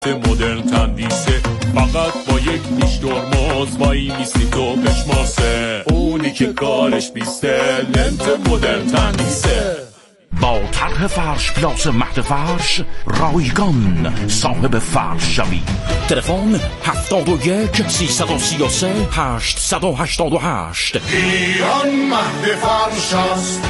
مدرن تندیسه فقط با یک نیش ترمز وای میسی تو بشماسه اونی که کارش بیسته لنت مدرن تندیسه. با طرح فرش پلاس مهد فرش رایگان صاحب فرش شوی. تلفن 71 333 888. ایران مهد فرش است.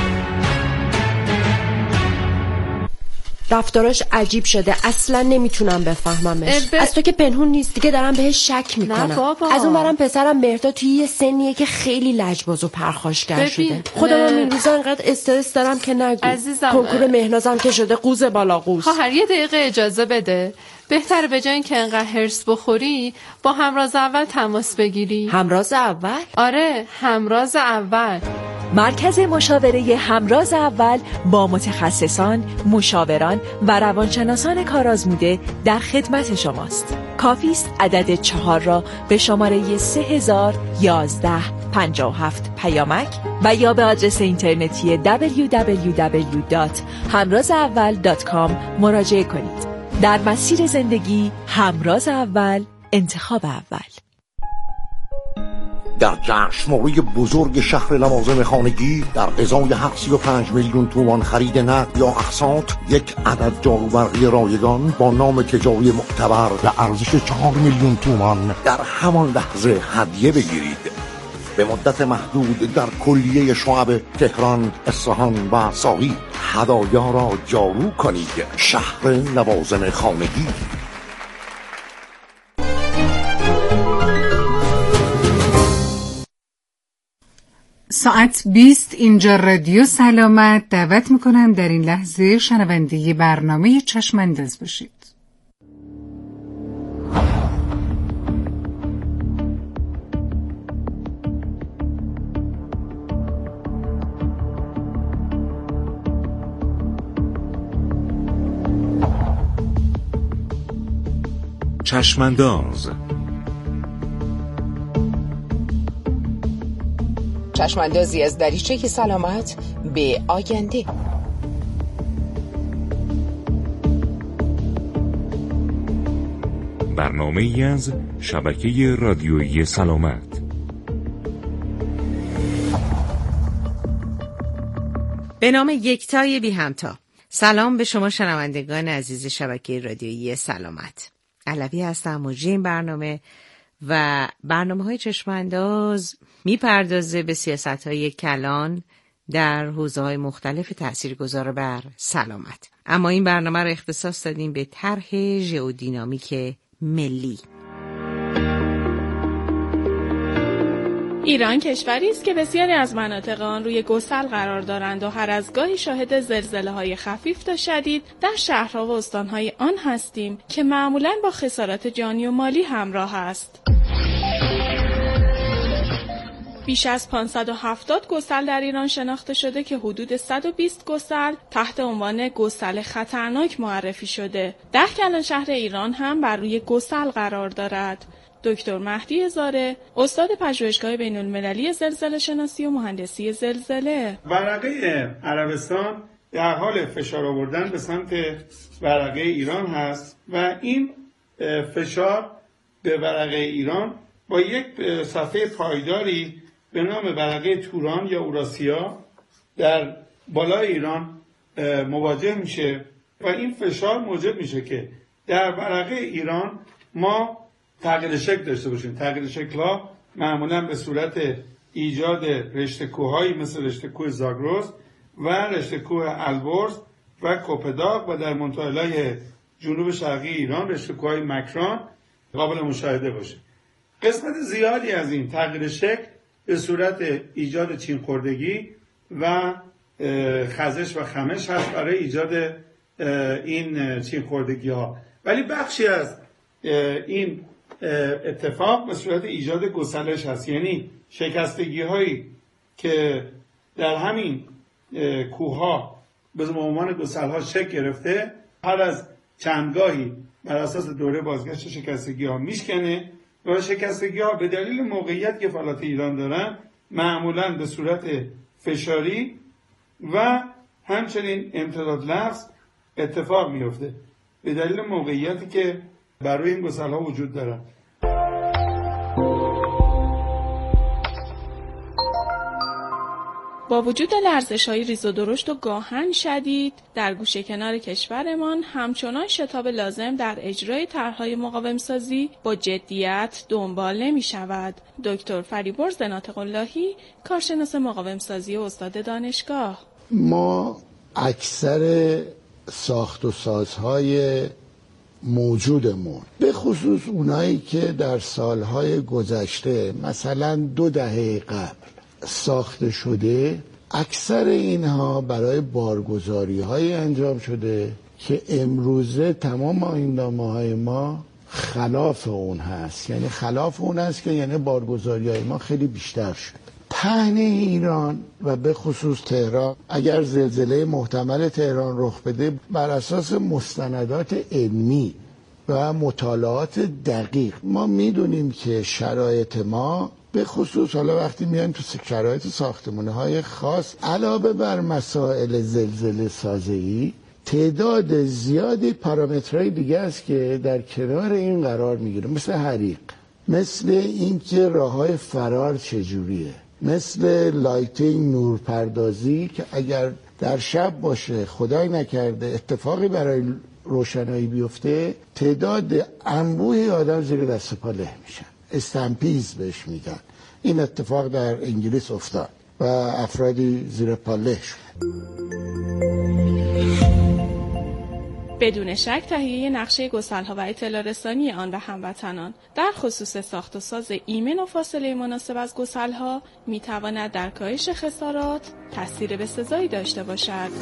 رفتاراش عجیب شده، اصلا نمیتونم بفهممش. از تو که پنهون نیست دیگه، دارم بهش شک میکنم. از اون برم پسرم مهرداد توی یه سنیه که خیلی لجباز و پرخاشگر شده. خودم این روزا انقدر استرس دارم که نگو. کنکور مهنازم که شده قوز بالا قوز. خواهر یه دقیقه اجازه بده. بهتره به جای اینکه انقدر هرس بخوری با همراز اول تماس بگیری. همراز اول؟ آره، همراز اول. مرکز مشاوره همراز اول با متخصصان، مشاوران و روانشناسان کارآزموده در خدمت شماست. کافی است عدد 4 را به شماره 301157 پیامک و یا به آدرس اینترنتی www.hamrazaawal.com مراجعه کنید. در مسیر زندگی همراز اول، انتخاب اول. در جشنواره بزرگ شهر لوازم خانگی در ازای 35 میلیون تومان خرید نقد یا اقساط یک عدد جاروبرقی رایگان با نام تجاری معتبر و ارزش 4 میلیون تومان در همان لحظه هدیه بگیرید. به مدت محدود در کلیه شعب تهران، اصفهان و ساقی هدایا را جارو کنید. شهر لوازم خانگی. ساعت 20 اینجا رادیو سلامت. دعوت میکنم در این لحظه شنونده برنامه چشم‌انداز باشید. چشم‌انداز. چشم‌اندازی از دریچه سلامت به آینده. برنامه‌ای از شبکه رادیویی سلامت. به نام یکتای بی همتا. سلام به شما شنوندگان عزیز شبکه رادیویی سلامت. علوی هستم، مجری این برنامه و برنامه‌های چشم‌انداز میپردازه به سیاست‌های کلان در حوزه‌های مختلف تاثیرگذار بر سلامت. اما این برنامه رو اختصاص دادیم به طرح ژئودینامیک ملی. ایران کشوری است که بسیاری از مناطق آن روی گسل قرار دارند و هر از گاهی شاهد زلزله‌های خفیف تا شدید در شهرها و استان‌های آن هستیم که معمولاً با خسارات جانی و مالی همراه است. بیش از 570 گسل در ایران شناخته شده که حدود 120 گسل تحت عنوان گسل خطرناک معرفی شده. 10 کلان شهر ایران هم بر روی گسل قرار دارد. دکتر مهدی زاره، استاد پژوهشگاه بین‌المللی زلزله شناسی و مهندسی زلزله. ورقه عربستان در حال فشار آوردن به سمت ورقه ایران هست و این فشار به ورقه ایران با یک صفحه پایداری به نام ورقه توران یا اوراسیا در بالای ایران مواجه میشه و این فشار موجب میشه که در ورقه ایران ما تغییر شکل داشته باشیم. تغییر شکل‌ها معمولاً به صورت ایجاد رشته کوه‌هایی مثل رشته کوه زاگرس و رشته کوه البرز و کوپداغ و در منطقه‌های جنوب شرقی ایران رشته کوه‌های مکران قابل مشاهده باشه. قسمت زیادی از این تغییر شکل به صورت ایجاد چین‌خوردگی و خزش و خمش هست برای ایجاد این چین‌خوردگی‌ها، ولی بخشی از این اتفاق به صورت ایجاد گسلش هست، یعنی شکستگی هایی که در همین کوهها به عنوان گسل ها شکل گرفته هر از چندگاهی بر اساس دوره بازگشت شکستگی ها میشکنه و شکستگی ها به دلیل موقعیت که فلات ایران دارن معمولا به صورت فشاری و همچنین امتداد لفظ اتفاق میفته به دلیل موقعیتی که برای این گسل‌ها وجود دارن. با وجود لرزش‌های ریز و درشت و گاهن شدید در گوشه کنار کشورمان همچنان شتاب لازم در اجرای طرح‌های مقاوم‌سازی با جدیت دنبال نمی‌شود. دکتر فریبرز ناطق اللهی، کارشناس مقاوم‌سازی و استاد دانشگاه: ما اکثر ساخت و سازهای موجودمون، به خصوص اونایی که در سالهای گذشته مثلا 2 دهه قبل ساخته شده، اکثر اینها برای بارگذاری‌های انجام شده که امروزه تمام آیین‌نامه‌های ما خلاف اون هست. یعنی خلاف اون هست که یعنی بارگذاری‌های ما خیلی بیشتر شد. پهن ایران و به خصوص تهران، اگر زلزله محتمل تهران رخ بده، بر اساس مستندات علمی و مطالعات دقیق ما میدونیم که شرایط ما، به خصوص حالا وقتی میایم تو شرایط ساختمان‌های خاص، علاوه بر مسائل زلزله سازی، تعداد زیادی پارامترهای دیگه است که در کنار این قرار میگیره، مثل حریق، مثل اینکه راههای فرار چجوریه، مثل لایتینگ، نورپردازی که اگر در شب باشه خدای نکرده اتفاقی برای روشنایی بیفته، تعداد انبوهی آدم زیر دست پا له میشن، استمپیز بهش میگن. این اتفاق در انگلیس افتاد و افرادی زیر پا له شد. بدون شک تهیه نقشه گسل‌ها و اطلاع رسانی آن به هموطنان در خصوص ساخت و ساز ایمن و فاصله مناسب از گسل‌ها می‌تواند در کاهش خسارات تأثیر بسزایی داشته باشد.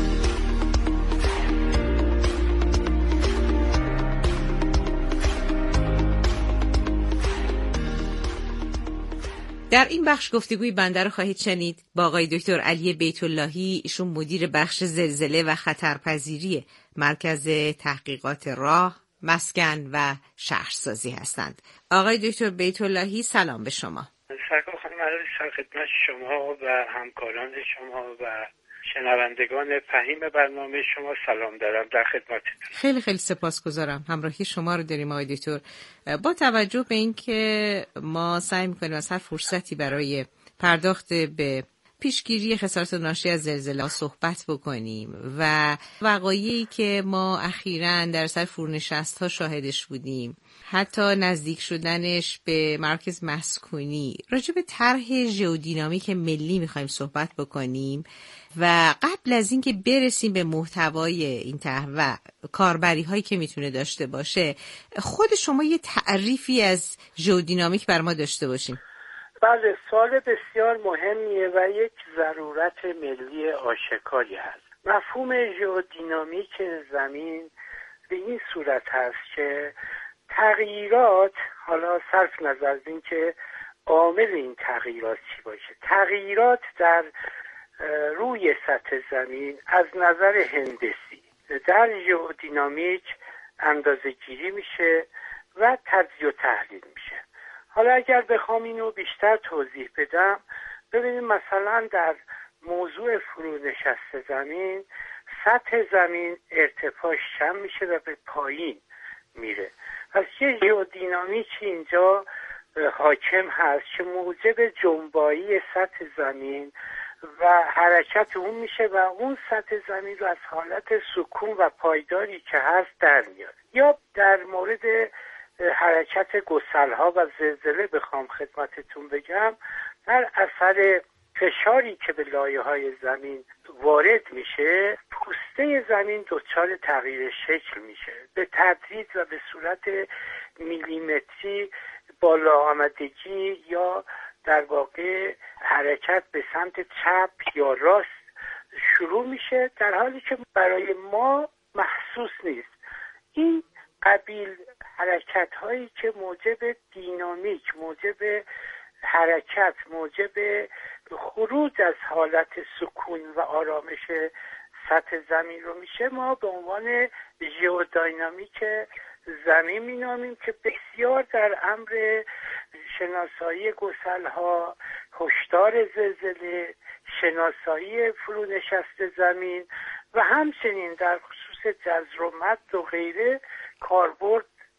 در این بخش گفتگوی بنده رو خواهید شنید با آقای دکتر علی بیت‌اللهی. ایشون مدیر بخش زلزله و خطرپذیری مرکز تحقیقات راه، مسکن و شهرسازی هستند. آقای دکتر بیت‌اللهی، سلام به شما. سرکار خانم عزیز، در خدمت شما و همکاران شما و شنوندگان فهیم برنامه شما سلام دارم، در خدمتتون. خیلی خیلی سپاسگزارم همراهی شما رو داریم آقای دکتر. با توجه به اینکه ما سعی می‌کنیم از هر فرصتی برای پرداخت به پیشگیری خسارات ناشی از زلزله صحبت بکنیم و وقایعی که ما اخیراً در سر فرونشست‌ها شاهدش بودیم، حتی نزدیک شدنش به مرکز مسکونی، راجع به طرح ژئودینامیک ملی می‌خوایم صحبت بکنیم و قبل از اینکه برسیم به محتوای این طرح و کاربری‌هایی که میتونه داشته باشه، خود شما یه تعریفی از ژئودینامیک بر ما داشته باشیم. بله، سوال بسیار مهمیه و یک ضرورت ملی آشکاری هست. مفهوم ژئودینامیک زمین به این صورت هست که تغییرات، حالا صرف نظر از این که عامل این تغییرات چی باشه، تغییرات در روی سطح زمین از نظر هندسی در ژئودینامیک اندازه گیری میشه و تجزیه و تحلیل میشه. حالا اگر بخوام اینو بیشتر توضیح بدم، ببینیم مثلا در موضوع فرونشست زمین، سطح زمین ارتفاعش کم میشه و به پایین میره. پس یه ژئودینامیک اینجا حاکم هست که موجب جنبایی سطح زمین و حرکت اون میشه و اون سطح زمین رو از حالت سکون و پایداری که هست در میاد. یا در مورد حرکت گسل‌ها و زلزله بخوام خدمتتون بگم، در اثر فشاری که به لایه‌های زمین وارد میشه، پوسته زمین دچار تغییر شکل میشه. به تدریج و به صورت میلیمتری بالا آمدگی یا در واقع حرکت به سمت چپ یا راست شروع میشه، در حالی که برای ما محسوس نیست. این قبیل حرکت هایی که موجب دینامیک، موجب حرکت، موجب خروج از حالت سکون و آرامش سطح زمین رو میشه، ما به عنوان ژئودینامیک زمین مینامیم که بسیار در امر شناسایی گسل‌ها، هشدار زلزله، شناسایی فرونشست زمین و همچنین در خصوص جزر و مد و غیره کاربرد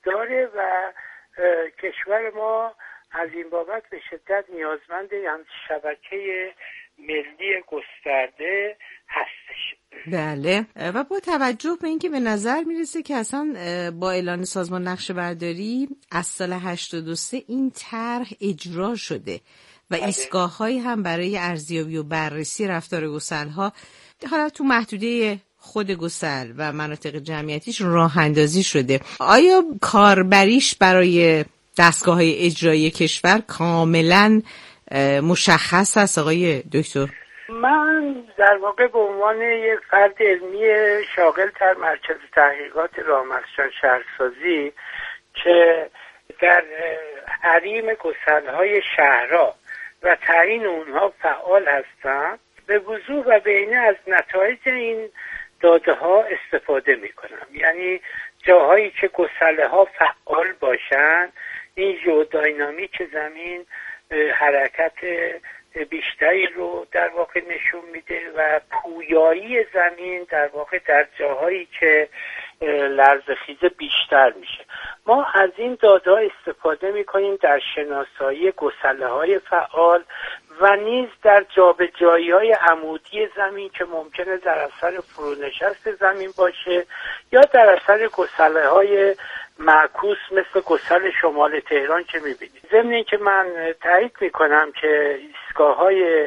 داره و کشور ما از این بابت به شدت نیازمند شبکه ملی گسترده هستش. بله، و با توجه به اینکه به نظر میرسه که اصلا با اعلان سازمان نقشه برداری از سال 83 این طرح اجرا شده و ایستگاه‌هایی هم برای ارزیابی و بررسی رفتار گسل‌ها حالا تو محدوده خود گسل و مناطق جمعیتیش راه اندازی شده. آیا کاربریش برای دستگاه‌های اجرایی کشور کاملا مشخص است آقای دکتر؟ من در واقع به عنوان یک فرد علمی شاغل در مرکز تحقیقات رامسجان شهرسازی که در حریم گسل‌های شهرها و تعیین اونها فعال هستم، به وضوح و بینه از نتایج این داده ها استفاده می کنم. یعنی جاهایی که گسله ها فعال باشن، این ژئودینامیک زمین حرکت بیشتری رو در واقع نشون میده و پویایی زمین در واقع در جاهایی که لرزه‌خیز بیشتر میشه. ما از این داده ها استفاده میکنیم در شناسایی گسله های فعال و نیز در جابجایی‌های عمودی زمین که ممکنه در اثر فرونشست زمین باشه یا در اثر گسله‌های معکوس مثل گسل شمال تهران که می‌بینید. ضمن اینکه من تایید می‌کنم که ایستگاه‌های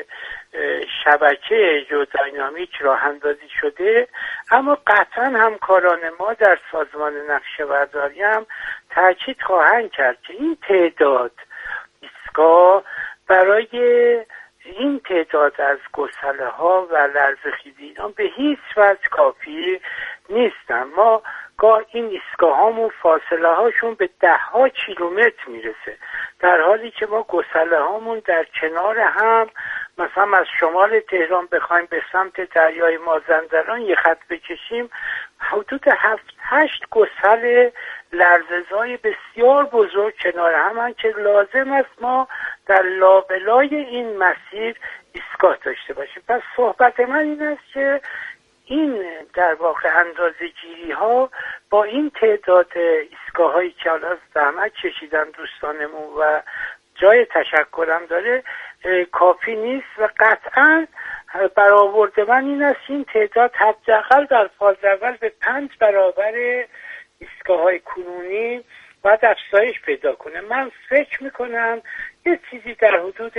شبکه ژئودینامیک راه اندازی شده، اما قطعاً همکاران ما در سازمان نقشه برداری هم تاکید خواهند کرد که این تعداد ایستگاه برای این تعداد از گسله ها و لرزه‌خیزی به هیچ وجه کافی نیستن. ما این ایستگاه هامون فاصله هاشون به 10 کیلومتر میرسه، در حالی که ما گسله هامون در کنار هم، مثلا از شمال تهران بخوایم به سمت دریای مازندران یه خط بکشیم، حدود 7-8 گسل لرزه‌زای بسیار بزرگ کنار هم که لازم است ما در لابلای این مسیر ایستگاه داشته باشیم. پس صحبت من این است که این در واقع اندازه‌گیری ها با این تعداد ایستگاه هایی که حالا زحمت کشیدن دوستانمون و جای تشکرم داره کافی نیست و قطعاً برآورد من این است این تعداد حداقل در فاز اول به 5 برابر ایستگاه‌های کنونی باید افزایش پیدا کنه. من فکر میکنم یه چیزی در حدود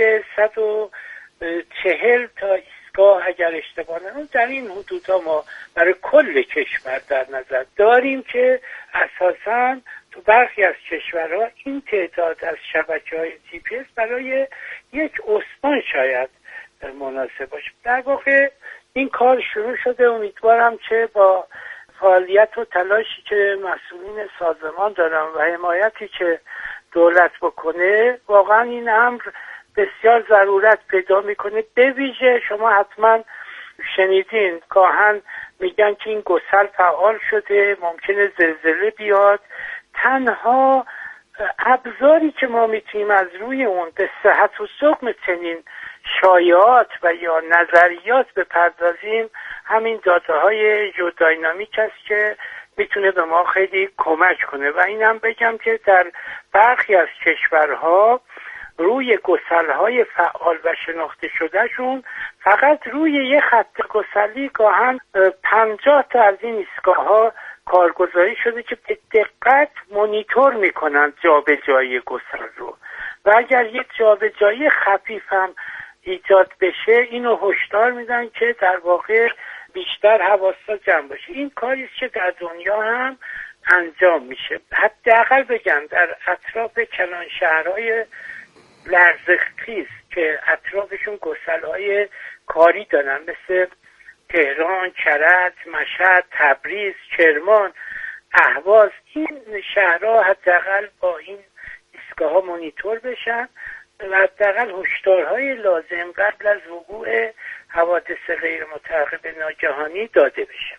140 تا ایستگاه اگر اشتباه نکنم در این حدودها ما برای کل کشور در نظر داریم که اساساً تو برخی از کشورها این تعداد از شبکه‌های GPS برای یک استان شاید مناسب باشه. در واقع این کار شروع شده، امیدوارم که با فعالیت و تلاشی که مسئولین سازمان دارن و حمایتی که دولت بکنه واقعا این امر بسیار ضرورت پیدا میکنه. به ویژه شما حتما شنیدین گاهن میگن که این گسل فعال شده، ممکنه زلزله بیاد. تنها ابزاری که ما میتونیم از روی اون به صحت و سقم چنین شایعات و یا نظریات بپردازیم همین داده های ژئودینامیک است که میتونه به ما خیلی کمک کنه. و اینم بگم که در برخی از کشورها روی گسل‌های فعال و شناخته شدهشون فقط روی یه خط گسلی گاهن 50 تا از این ایستگاه‌ها کارگزاری شده که به دقت مانیتور میکنن جابجایی گسل رو و اگر یک جابجایی خفیف هم ایجاد بشه اینو هشدار میدن که در واقع بیشتر حواسا جمع باشه. این کاری است که در دنیا هم انجام میشه. حداقل بگم در اطراف کلان شهرهای لرزه‌خیز که اطرافشون گسل‌های کاری دارن مثل تهران، کرج، مشهد، تبریز، کرمان، اهواز، این شهرها حداقل با این ایستگاه‌ها مانیتور بشن و حداقل هشدارهای لازم قبل از وقوع حوادث غیر مترقب ناگهانی داده بشه.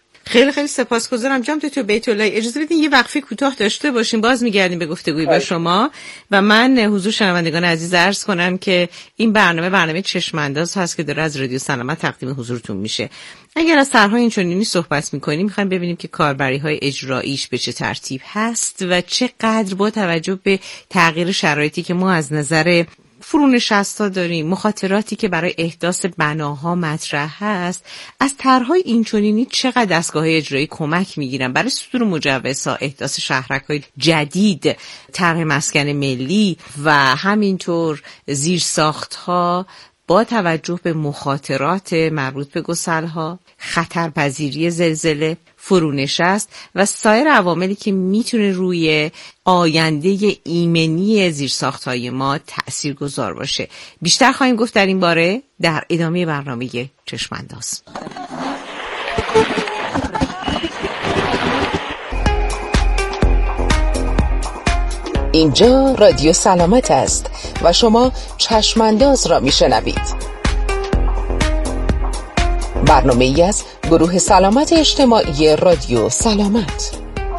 خیلی خیلی سپاسگزارم جناب دکتر بیت الله. اجازه بدین یه وقفه کوتاه داشته باشیم، باز میگردیم به گفتگوی با شما. و من حضور شنوندگان عزیز عرض کنم که این برنامه چشمانداز هست که داره از رادیو سلامت تقدیم حضورتون میشه. اگر از طرح‌های اینچنینی صحبت می‌کنیم می‌خوایم ببینیم که کاربری‌های اجراییش به چه ترتیب هست و چقدر با توجه به تغییر شرایطی که ما از نظر فرونشستا داریم، مخاطراتی که برای احداث بناها مطرح هست، از طرح‌های اینچنینی چقدر دستگاه‌های اجرایی کمک می‌گیرن برای صدور مجوزها، احداث شهرک‌های جدید، طرح مسکن ملی و همینطور زیرساخت‌ها با توجه به مخاطرات مربوط به گسل‌ها، خطرپذیری زلزله، فرونشست و سایر عواملی که میتونه روی آینده ایمنی زیرساخت‌های ما تأثیرگذار باشه. بیشتر خواهیم گفت در این باره در ادامه برنامه چشمانداز. اینجا رادیو سلامت است و شما چشمانداز را میشنوید. برنامه ای از گروه سلامت اجتماعی رادیو سلامت.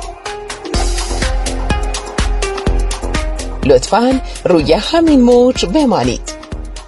لطفاً روی همین موج بمانید.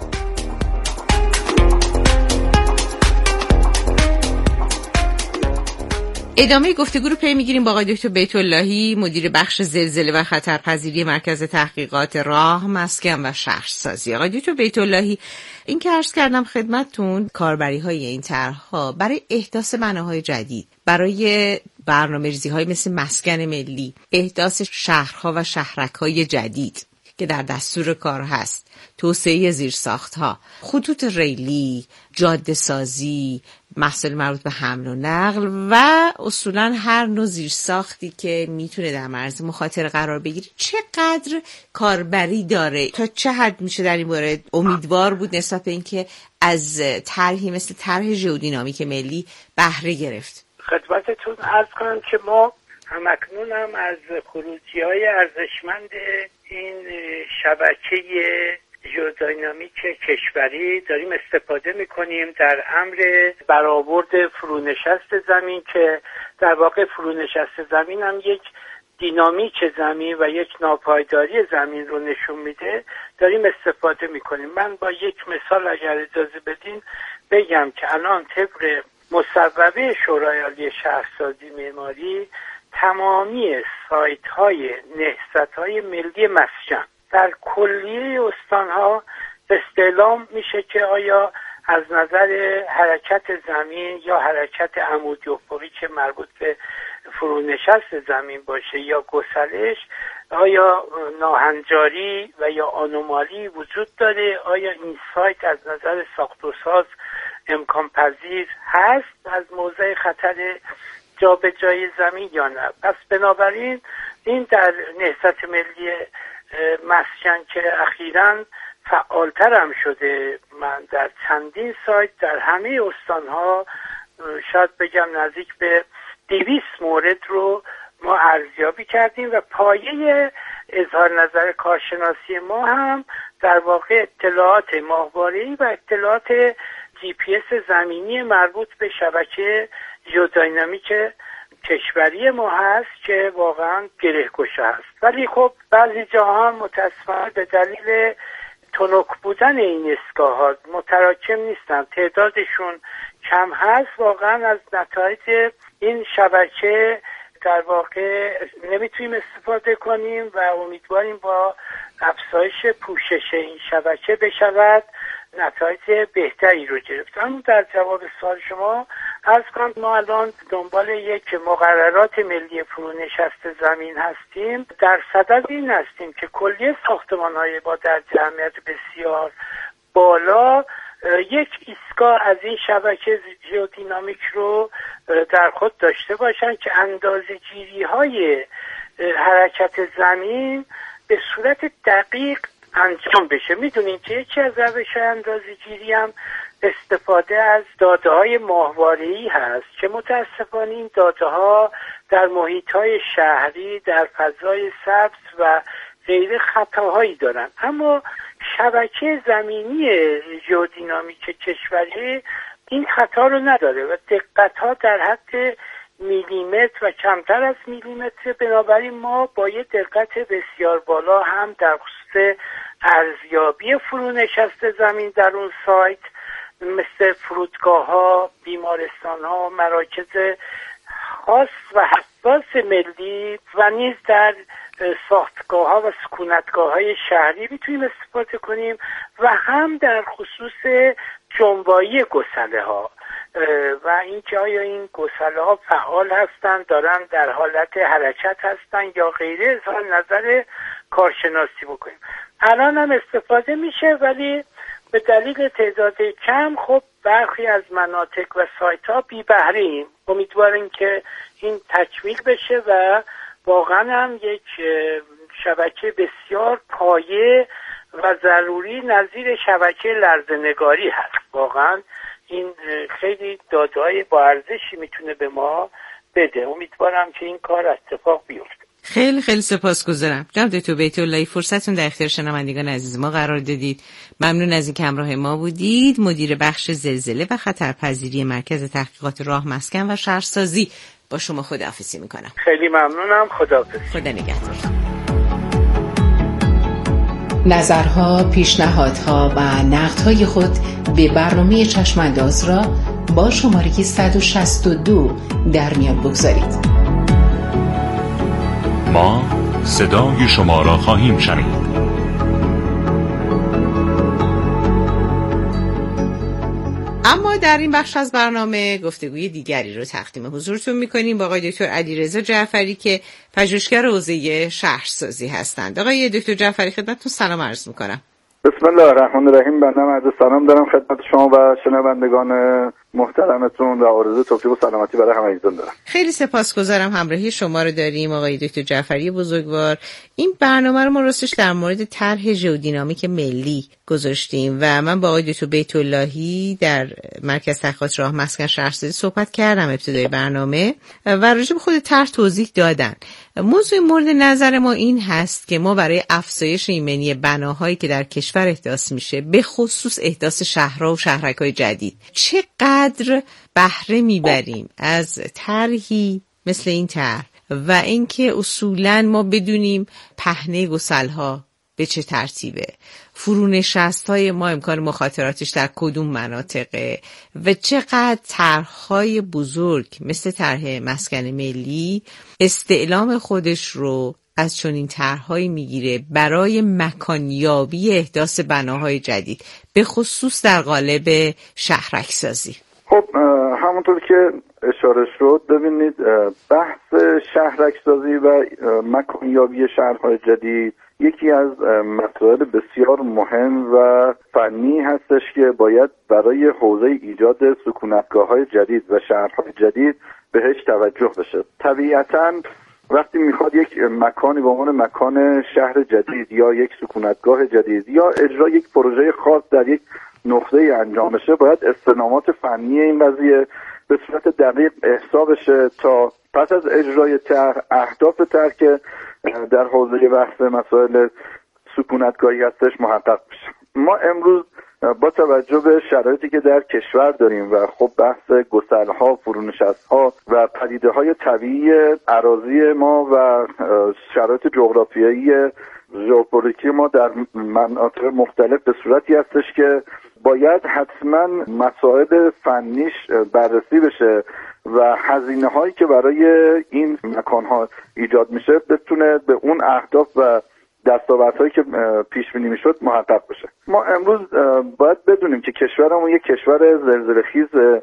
ادامه گفتگو رو پی میگیریم با آقای دکتر بیت اللهی، مدیر بخش زلزله و خطرپذیری مرکز تحقیقات راه، مسکن و شهرسازی. آقای دکتر بیت اللهی، این که عرض کردم خدمتتون، کاربری‌های این طرح‌ها برای احداث بناهای جدید، برای برنامه‌ریزی‌های مثل مسکن ملی، احداث شهرها و شهرک‌های جدید که در دستور کار هست، توسعه زیرساخت‌ها، خطوط ریلی، جاده سازی، مسائل مربوط به حمل و نقل و اصولاً هر نوع زیرساختی که میتونه در معرض مخاطره قرار بگیره، چقدر کاربری داره؟ تا چه حد میشه در این باره امیدوار بود نسبت به اینکه از طرحی مثل طرح ژئودینامیک ملی بهره گرفت؟ خدمتتون عرض کنم که ما همکنون هم از خروجی‌های ارزشمند این شبکه ژئودینامیک کشوری داریم استفاده میکنیم در امر برآورد فرونشست زمین، که در واقع فرونشست زمین هم یک دینامیک زمین و یک ناپایداری زمین رو نشون میده. داریم استفاده میکنیم. من با یک مثال اگر اجازه بدین بگم که الان طبق مصوبه شورای عالی شهرسازی معماری تمامی سایت‌های نهضت‌های ملی مسکن در کلیه استان‌ها استعلام میشه که آیا از نظر حرکت زمین یا حرکت عمودی افقی که مربوط به فرونشست زمین باشه یا گسلش، آیا ناهنجاری و یا آنومالی وجود داره، آیا این سایت از نظر ساخت و ساز امکان پذیر هست از موضع خطر جابجایی زمین یا نه. پس بنابراین این در نهضت ملی مسکن که اخیراً فعالتر هم شده، من در چندین سایت در همه استانها شاید بگم نزدیک به 200 مورد رو ما ارزیابی کردیم و پایه اظهار نظر کارشناسی ما هم در واقع اطلاعات ماهواره‌ای و اطلاعات GPS زمینی مربوط به شبکه ژئودینامیک کشوری ما هست که واقعا گره‌گشا هست. ولی خب بعضی جاها متأسفانه به دلیل تنک بودن این ایستگاه‌ها متراکم نیستن، تعدادشون کم هست، واقعا از نتایج این شبکه در واقع نمیتونیم استفاده کنیم و امیدواریم با افزایش پوشش این شبکه بشود نتایج بهتری رو گرفت. اما در جواب سوال شما عرض کنم ما الان دنبال یک مقررات ملی فرونشست زمین هستیم. در صدد این هستیم که کلیه ساختمان‌های با در جمعیت بسیار بالا یک ایستگاه از این شبکه ژئودینامیک رو در خود داشته باشن که اندازه‌گیری‌های حرکت زمین به صورت دقیق انجام بشه. میدونین که یکی از روش اندازه‌گیری هم استفاده از داده‌های ماهواره‌ای هست که متاسفانه این داده‌ها در محیط‌های شهری در فضای سبز و غیر خطاهایی دارن، اما شبکه زمینی ژئودینامیک کشوری این خطا رو نداره و دقت‌ها در حد میلیمتر و کمتر از میلیمتر. بنابراین ما با یه دقت بسیار بالا هم در خصوص ارزیابی فرونشست زمین در اون سایت مثل فرودگاه ها، بیمارستان ها، مراکز خاص و حساس ملی و نیز در ساختگاه ها و سکونتگاه های شهری میتونیم استفاده کنیم و هم در خصوص جنبایی گسله ها و اینکه آیا این گسله ها فعال هستند، دارن در حالت حرکت هستند یا غیره، اظهار نظر کارشناسی بکنیم. الان هم استفاده میشه ولی به دلیل تعداد کم خب برخی از مناطق و سایت ها بی بهره ایم. امیدواریم که این تکمیل بشه و واقعا هم یک شبکه بسیار پایه و ضروری نظیر شبکه لرزه‌نگاری هست. واقعا این خیلی داده‌های با ارزشی میتونه به ما بده. امیدوارم که این کار اتفاق بیفته. خیلی خیلی سپاسگزارم. جناب دکتر بیت اللهی، فرصتون در اختیار شنوندگان عزیز ما قرار دادید. ممنون از اینکه همراه ما بودید. مدیر بخش زلزله و خطرپذیری مرکز تحقیقات راه مسکن و شهرسازی، با شما خداحافظی میکنم. خیلی ممنونم. خداحافظ. خدا نگهدار. نظرها، پیشنهادها و نقدهای خود به برنامه چشمانداز را با شماره 162 در میان بگذارید. ما صدای شما را خواهیم شنید. اما در این بخش از برنامه گفتگوی دیگری رو تقدیم حضورتون میکنیم با آقای دکتر علیرضا جعفری که پژوهشگر حوزه شهرسازی هستند. آقای دکتر جعفری خدمتتون سلام عرض میکنم. بسم الله الرحمن الرحیم. بنده عرض سلام دارم خدمت شما و شنوندگان محترمتون و آرزوی توفیق و سلامتی برای همه ایزان دارم. خیلی سپاسگزارم همراهی شما رو داریم آقای دکتر جعفری بزرگوار. این برنامه رو ما راستش در مورد طرح ژئودینامیک ملی گذاشتیم و من با آقای دکتر بیت اللهی در مرکز تحقیقات راه مسکن شهرسازی صحبت کردم ابتدای برنامه و راجع به خود طرح توضیح دادن. موضوع مورد نظر ما این هست که ما برای افزایش ایمنی بناهایی که در کشور احداث میشه، به خصوص احداث شهرها و شهرک‌های جدید، چقدر بهره میبریم از طرحی مثل این طرح و اینکه اصولاً ما بدونیم پهنه گسل‌ها به چه ترتیبه، فرونشست‌های ما امکان مخاطراتش در کدوم مناطقه و چقدر طرح‌های بزرگ مثل طرح مسکن ملی استعلام خودش رو از چنین طرح‌هایی میگیره برای مکانیابی احداث بناهای جدید، به خصوص در قالب شهرک‌سازی. خب همونطور که اشاره شد، ببینید بحث شهرک‌سازی و مکانیابی شهرهای جدید یکی از مسائل بسیار مهم و فنی هستش که باید برای حوزه ایجاد سکونتگاه‌های جدید و شهرهای جدید بهش توجه بشه. طبیعتاً وقتی میخواد یک مکانی به عنوان مکان شهر جدید یا یک سکونتگاه جدید یا اجرای یک پروژه خاص در یک نقطه انجام بشه، باید استنامات فنی این قضیه به صورت دقیق احسا بشه تا پس از اجرای طرح اهداف طرح که در حوزه بحث مسائل سکونتگاهی هستش محقق بشه. ما امروز با توجه به شرایطی که در کشور داریم و خب بحث گسل‌ها، فرونشست‌ها و پدیده‌های طبیعی اراضی ما و شرایط جغرافیایی ژئوپلیتیکی ما در مناطق مختلف به صورتی هستش که باید حتما مسائل فنیش بررسی بشه و هزینه‌هایی که برای این مکان‌ها ایجاد میشه بتونه به اون اهداف و دستاوردهایی که پیش بینی میشد محقق بشه. ما امروز باید بدونیم که کشورمون یک کشور زلزله‌خیزه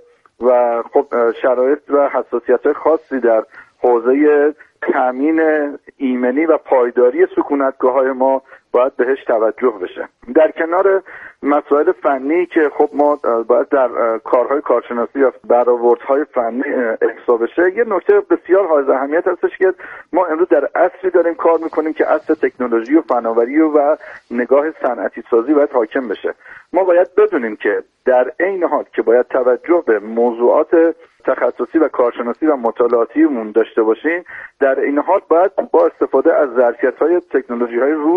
و خب شرایط و حساسیت‌های خاصی در حوزه تامین ایمنی و پایداری سکونتگاه‌های ما باید بهش توجه بشه. در کنار مسائل فنی که خب ما باید در کارهای کارشناسی و برآوردهای فنی احسا بشه، یه نکته بسیار حائز اهمیت هستش که ما امروز در عصری داریم کار میکنیم که عصر تکنولوژی و فناوری و نگاه صنعتی سازی باید حاکم بشه. ما باید بدونیم که در عین حال که باید توجه به موضوعات تخصصی و کارشناسی و مطالعاتیمون داشته باشیم، در این حال باید با استفاده از ظرفیت‌های تکنولوژی‌های روز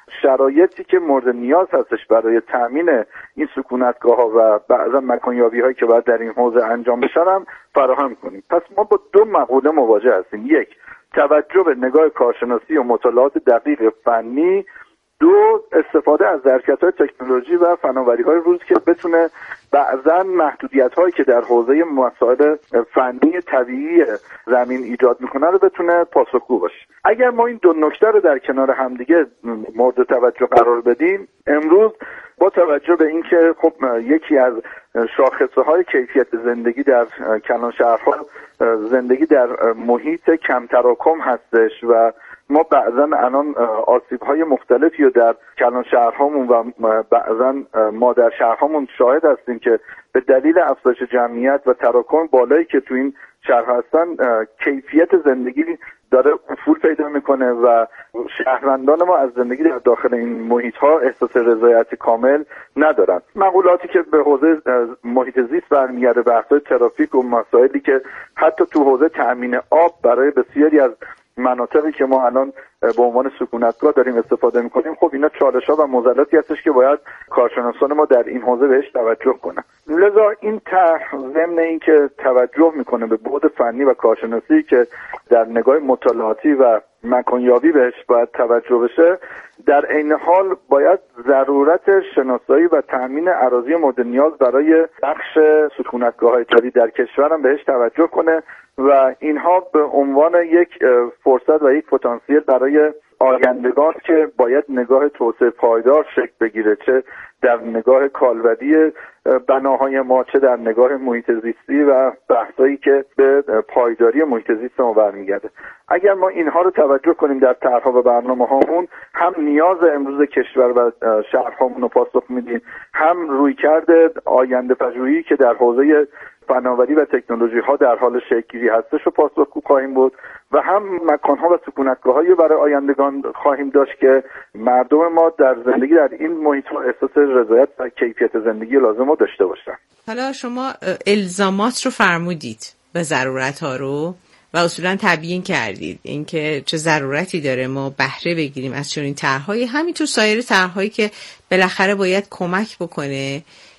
شرایطی که مورد نیاز هستش برای تامین این سکونتگاه‌ها و بعضا مکانیابی‌هایی که باید در این حوزه انجام بشه هم فراهم کنیم. پس ما با دو مقوله مواجه هستیم: یک، توجه به نگاه کارشناسی و مطالعات دقیق فنی، دو، استفاده از ظرفیت‌های تکنولوژی و فناوری‌های روز که بتونه بعضاً محدودیت‌هایی که در حوزه مسائل فنی طبیعی زمین ایجاد می‌کنه رو بتونه پاسخگو باشه. اگر ما این دو نکته رو در کنار همدیگه مورد توجه قرار بدیم، امروز با توجه به اینکه خب یکی از شاخصه‌های کیفیت زندگی در کلان شهرها زندگی در محیط کم تراکم هستش و ما بعضا الان آسیب‌های مختلفی رو در کلان شهرهامون و بعضا مادر شهرهامون شاهد هستیم که به دلیل افزایش جمعیت و تراکم بالایی که تو این شهر هستن کیفیت زندگی داره افول پیدا میکنه و شهروندان ما از زندگی در داخل این محیط ها احساس رضایت کامل ندارن. مقولاتی که به حوزه محیط زیست برمیگرده، بحث‌های ترافیک و مسائلی که حتی تو حوزه تأمین آب برای بسیاری از مناطقی که ما الان به عنوان سکونتگاه داریم استفاده میکنیم، خب اینا چالش‌ها و معضلاتی هستش که باید کارشناسان ما در این حوزه بهش توجه کنن. لذا این طرح ضمن اینکه توجه میکنه به بعد فنی و کارشناسی که در نگاه مطالعاتی و مکانیابی بهش باید توجه بشه، در عین حال باید ضرورت شناسایی و تامین اراضی مورد نیاز برای بخش سکونتگاه‌های جدید در کشور هم بهش توجه کنه و اینها به عنوان یک فرصت و یک پتانسیل برای آیندگان که باید نگاه توسعه پایدار شکل بگیره، چه در نگاه کالبدی بناهای ما، چه در نگاه محیط زیستی و بحثایی که به پایداری محیط زیست ما برمیگرده. اگر ما اینها رو توجه کنیم در طرح‌ها و برنامه‌هامون، هم نیاز امروز کشور و شهرهامون رو پاسخ میدیم، هم رویکرد آینده پژوهی که در حوزه فناوری و تکنولوژی ها در حال شکل‌گیری هستش رو پاسخگو خواهیم بود و هم مکان‌ها و سکونتگاه‌هایی برای آیندگان خواهیم داشت که مردم ما در زندگی در این محیط‌ها احساس رضایت و کیفیت زندگی لازم رو داشته باشن. حالا شما الزامات رو فرمودید و ضرورت‌ها رو و اصولاً تبیین کردید اینکه چه ضرورتی داره ما بهره بگیریم از چنین طرح‌هایی، همینطور سایر طرح‌هایی که بالاخره باید کمک بکنه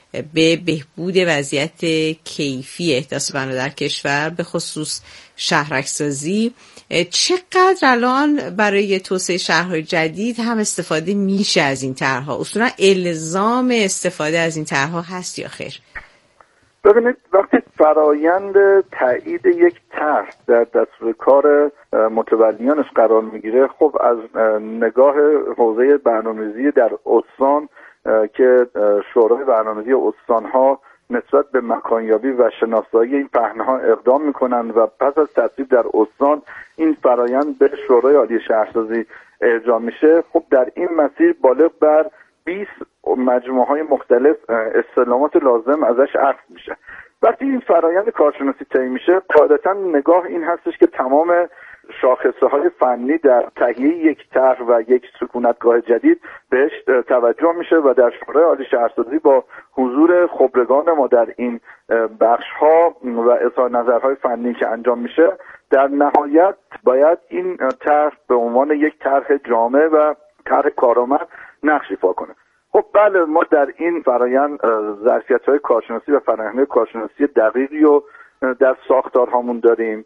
به بهبود وضعیت کیفی احداث بنا در کشور، به خصوص شهرک‌سازی. چقدر الان برای توسعه شهرهای جدید هم استفاده میشه از این طرح‌ها؟ اصولا الزام استفاده از این طرح‌ها هست یا خیر؟ ببینید، وقتی فرایند تایید یک طرح در دستور کار متولیانش قرار میگیره، خب از نگاه حوزه برنامه‌ریزی در استان که شورای برنامه‌ریزی استان‌ها نسبت به مکانیابی و شناسایی این پهنه‌ها اقدام می‌کنند و پس از تصویب در استان این فرایند به شورای عالی شهرسازی ارجاع میشه. خب در این مسیر بالغ بر 20 مجموعه‌های مختلف استعلامات لازم ازش اخذ میشه. وقتی این فرایند کارشناسی طی میشه، قاعدتاً نگاه این هستش که تمام شاخصه‌های فنی در تهیه یک طرح و یک سکونتگاه جدید بهش توجه میشه و در شورای عالی شهرسازی با حضور خبرگان ما در این بخش‌ها و اظهار نظرهای فنی که انجام میشه، در نهایت باید این طرح به عنوان یک طرح جامع و طرح کارآمد نقش ایفا کنه. خب بله، ما در این فرایند ظرفیت‌های کارشناسی و فرآیندهای کارشناسی دقیقی رو در ساختارهامون داریم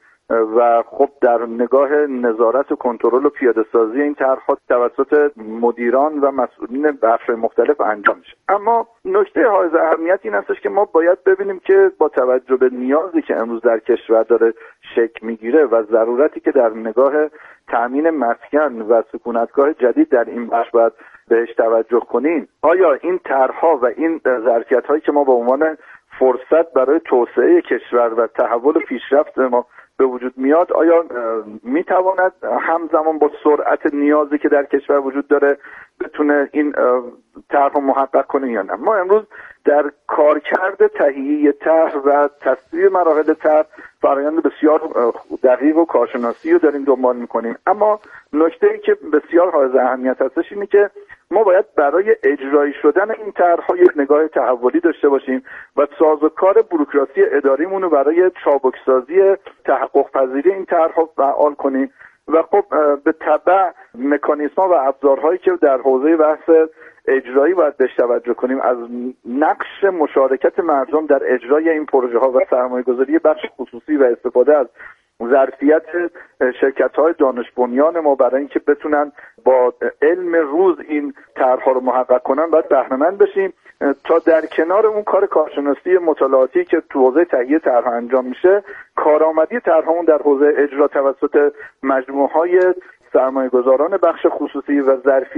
و خب در نگاه نظارت و کنترل و پیاده سازی این طرح‌ها توسط مدیران و مسئولین بخش‌های مختلف انجام میشه. اما نکته حائز اهمیت این هستش که ما باید ببینیم که با توجه به نیازی که امروز در کشور داره شکل میگیره و ضرورتی که در نگاه تامین مسکن و سکونتگاه جدید در این بخش باید بهش توجه کنیم، آیا این طرح‌ها و این ظرفیت‌هایی که ما به عنوان فرصت برای توسعه کشور و تحول و پیشرفت ما به وجود میاد، آیا میتواند همزمان با سرعت نیازی که در کشور وجود داره بتونه این طرح رو محقق کنه یا نه؟ ما امروز در کارکرد تهیه طرح و تصویب مراحل طرح فرآیند بسیار دقیق و کارشناسی رو داریم دنبال میکنیم، اما نکته‌ای که بسیار حائز اهمیت هستش اینه که ما باید برای اجرایی شدن این طرح‌ها یک نگاه تحولی داشته باشیم و سازوکار بوروکراسی اداریمون رو برای چابکسازی تحقق پذیری این طرح‌ها فعال کنیم و خب به تبع مکانیزم‌ها و ابزارهایی که در حوزه بحث اجرایی باید بهش توجه کنیم، از نقش مشارکت مردم در اجرای این پروژه ها و سرمایه‌گذاری بخش خصوصی و استفاده از ظرفیت شرکت‌های دانش بنیان ما برای اینکه بتونن با علم روز این طرح‌ها رو محقق کنن باید بهره‌مند بشیم، تا در کنار اون کار کارشناسی مطالعاتی که تو حوزه تهیه طرح انجام میشه، کارآمدی طرحمون در حوزه اجرا توسط مجموعه‌های سرمایه‌گذاران بخش خصوصی و ظرفیت